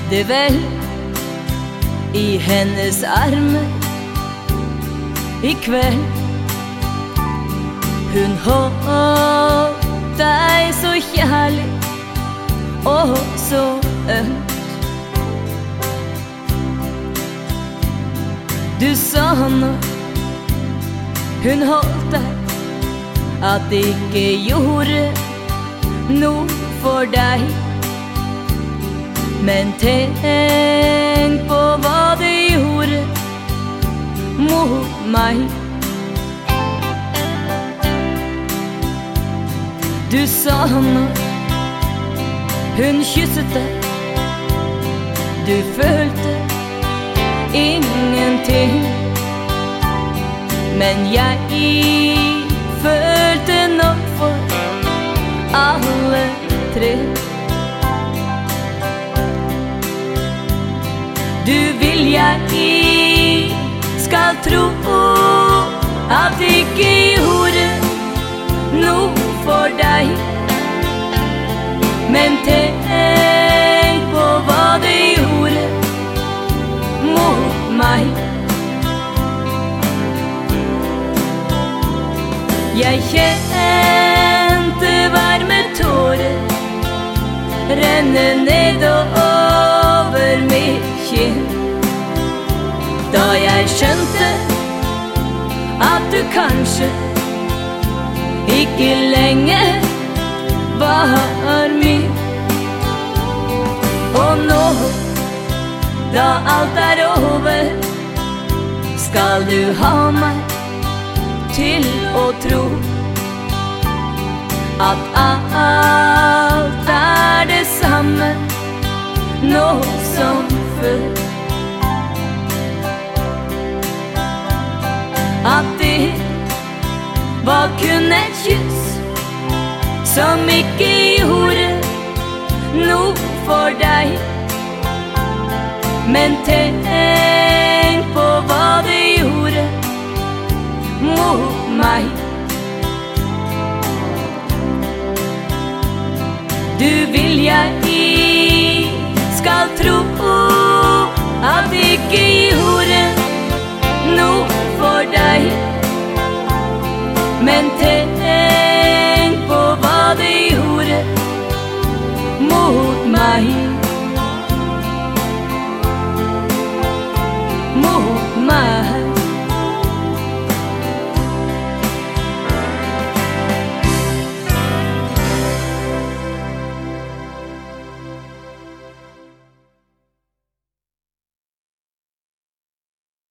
det vel i hennes armer i kveld. Hun holdt deg så kjærlig og så ømt. Du sa når hun holdt deg at det ikke gjorde noe for deg. Men tenk på hva det gjorde mot meg. Du sa når hun kysset deg, du følte ingenting. Men jeg følte nok for alle tre. Du vil jeg skal tro at det ikke gjorde noe for deg. Men tenk på hva det gjorde mot meg. Jeg kjente varme tårer renne nedover mitt kinn, da jeg skjønte at du kanskje ikke lenger var min. Og nå, da alt er over, skal du ha meg til å tro at alt er det samme nå som før. At det var kun et kyss som ikke gjorde noe for deg. Men tenk på hva det gjorde mot meg. Du vil jeg skal tro